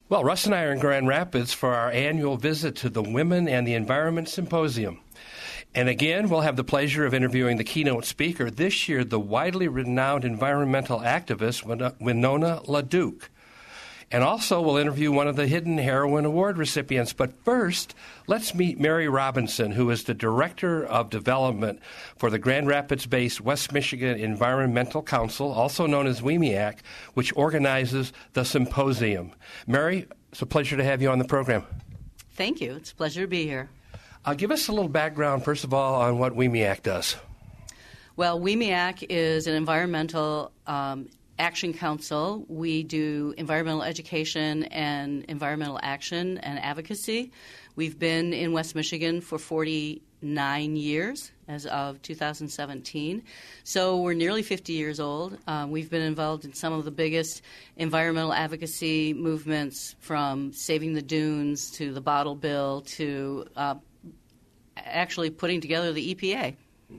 Well, Russ and I are in Grand Rapids for our annual visit to the Women and the Environment Symposium. And again, we'll have the pleasure of interviewing the keynote speaker, this year the widely renowned environmental activist Winona LaDuke. And also we'll interview one of the Hidden Heroine Award recipients. But first, let's meet Mary Robinson, who is the Director of Development for the Grand Rapids-based West Michigan Environmental Council, also known as WEMEAC, which organizes the symposium. Mary, it's a pleasure to have you on the program. Thank you. It's a pleasure to be here. Give us a little background, first of all, on what WEMEAC does. Well, WEMEAC is an environmental action council. We do environmental education and environmental action and advocacy. We've been in West Michigan for 49 years as of 2017. So we're nearly 50 years old. We've been involved in some of the biggest environmental advocacy movements, from saving the dunes to the bottle bill to actually putting together the EPA.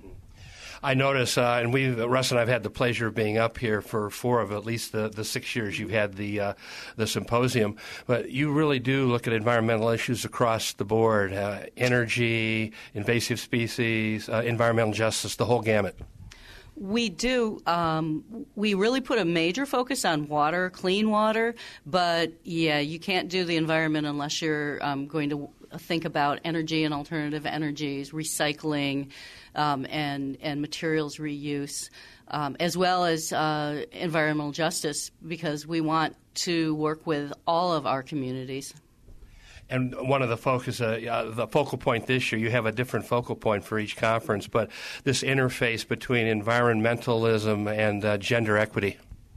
I notice, and Russ and I have had the pleasure of being up here for 4 of at least the 6 years you've had the symposium. But you really do look at environmental issues across the board: energy, invasive species, environmental justice, the whole gamut. We do. We really put a major focus on water, clean water. But yeah, you can't do the environment unless you're going to think about energy and alternative energies, recycling, and materials reuse, as well as environmental justice, because we want to work with all of our communities. And one of the the focal point this year, you have a different focal point for each conference, but this interface between environmentalism and gender equity.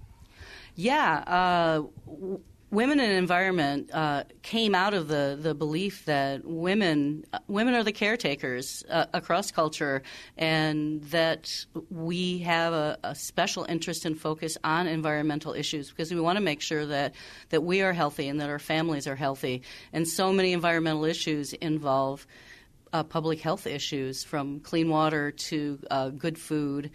Yeah. Women and Environment came out of the belief that women are the caretakers across culture, and that we have a special interest and focus on environmental issues because we want to make sure that we are healthy and that our families are healthy. And so many environmental issues involve public health issues, from clean water to good food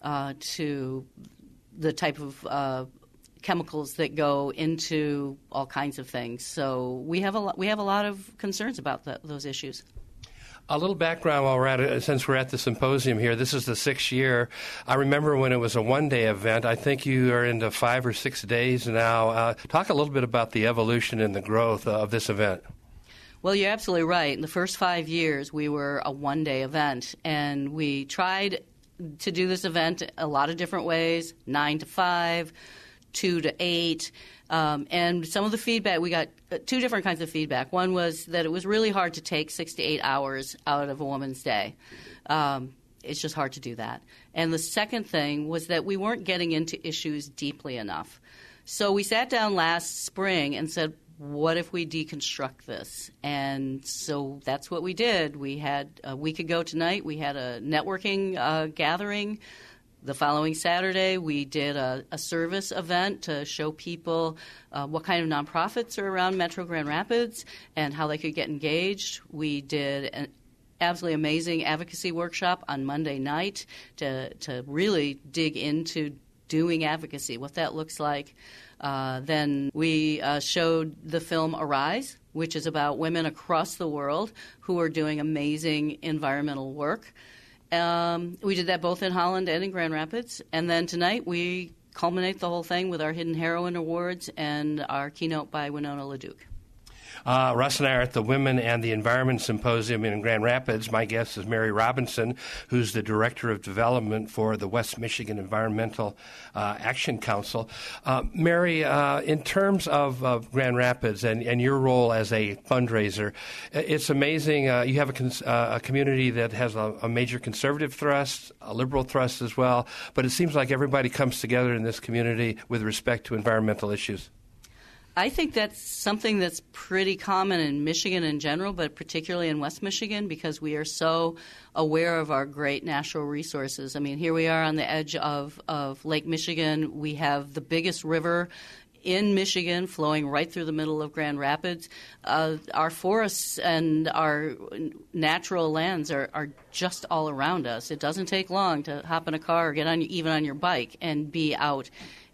to the type of chemicals that go into all kinds of things. So we have a lot of concerns about those issues. A little background while we're at it, since we're at the symposium here. This is the 6th year. I remember when it was a one-day event. I think you are into 5 or 6 days now. Talk a little bit about the evolution and the growth of this event. Well, you're absolutely right. In the first 5 years, we were a one-day event, and we tried to do this event a lot of different ways: 9 to 5. 2 to 8, and some of the feedback, we got 2 different kinds of feedback. One was that it was really hard to take 6 to 8 hours out of a woman's day. It's just hard to do that. And the second thing was that we weren't getting into issues deeply enough. So we sat down last spring and said, what if we deconstruct this? And so that's what we did. We had a week ago tonight, we had a networking gathering. The following Saturday, we did a service event to show people what kind of nonprofits are around Metro Grand Rapids and how they could get engaged. We did an absolutely amazing advocacy workshop on Monday night to really dig into doing advocacy, what that looks like. Then we showed the film Arise, which is about women across the world who are doing amazing environmental work. We did that both in Holland and in Grand Rapids. And then tonight we culminate the whole thing with our Hidden Heroine Awards and our keynote by Winona LaDuke. Russ and I are at the Women and the Environment Symposium in Grand Rapids. My guest is Mary Robinson, who's the Director of Development for the West Michigan Environmental Action Council. Mary, in terms of Grand Rapids and your role as a fundraiser, it's amazing. You have a community that has a major conservative thrust, a liberal thrust as well, but it seems like everybody comes together in this community with respect to environmental issues. I think that's something that's pretty common in Michigan in general, but particularly in West Michigan, because we are so aware of our great natural resources. I mean, here we are on the edge of Lake Michigan. We have the biggest river in Michigan flowing right through the middle of Grand Rapids. Our forests and our natural lands are just all around us. It doesn't take long to hop in a car or get on even on your bike and be out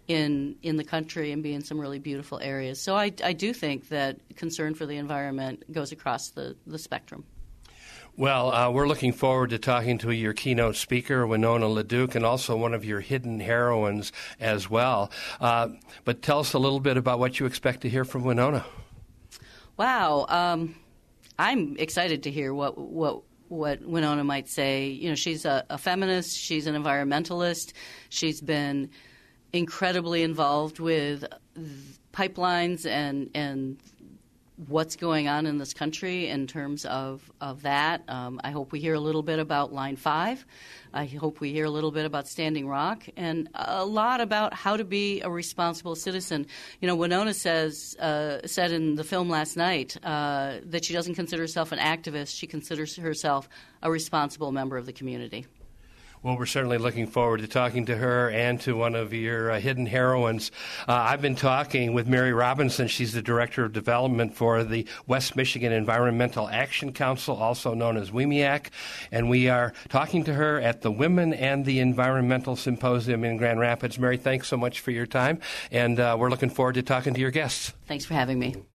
in the country and be in some really beautiful areas. So I do think that concern for the environment goes across the spectrum. Well, we're looking forward to talking to your keynote speaker, Winona LaDuke, and also one of your hidden heroines as well. But tell us a little bit about what you expect to hear from Winona. Wow. I'm excited to hear what Winona might say. You know, she's a feminist. She's an environmentalist. She's been incredibly involved with pipelines and what's going on in this country in terms of that. I hope we hear a little bit about Line 5. I hope we hear a little bit about Standing Rock and a lot about how to be a responsible citizen. You know, Winona said in the film last night that she doesn't consider herself an activist. She considers herself a responsible member of the community. Well, we're certainly looking forward to talking to her and to one of your hidden heroines. I've been talking with Mary Robinson. She's the Director of Development for the West Michigan Environmental Action Council, also known as WEMEAC, and we are talking to her at the Women and the Environmental Symposium in Grand Rapids. Mary, thanks so much for your time, and we're looking forward to talking to your guests. Thanks for having me.